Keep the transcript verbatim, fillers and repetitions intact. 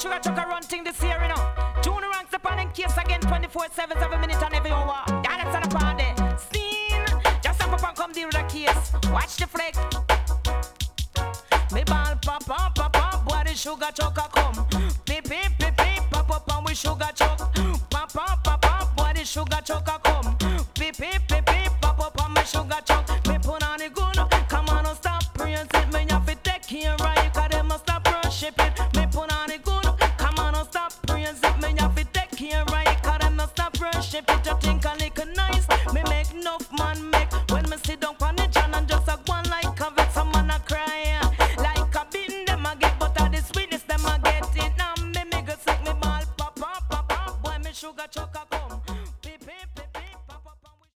sugar chuck a run thing this year, you know. Junior ranks upon in case again twenty-four seven, seven minutes on every hour. Yeah, that's on the party. Scene. Just up and come deal with the case. Watch the flick. Me ball pop pop pop pop, boy the sugar chuck a come. Pip pip pip pip pop up and we sugar chuck. Pop pop pop pop, boy the sugar chuck a come. Pip pip pip pip pop up and me sugar chuck. Me put on the gun, come on, no stop praise it. Me have to take care right, 'cause them must stop worship it. Me put on the gun, come on, no stop praise it. Me have to take care right, 'cause them must stop worship it. You think a little nice, me make enough man make when me sit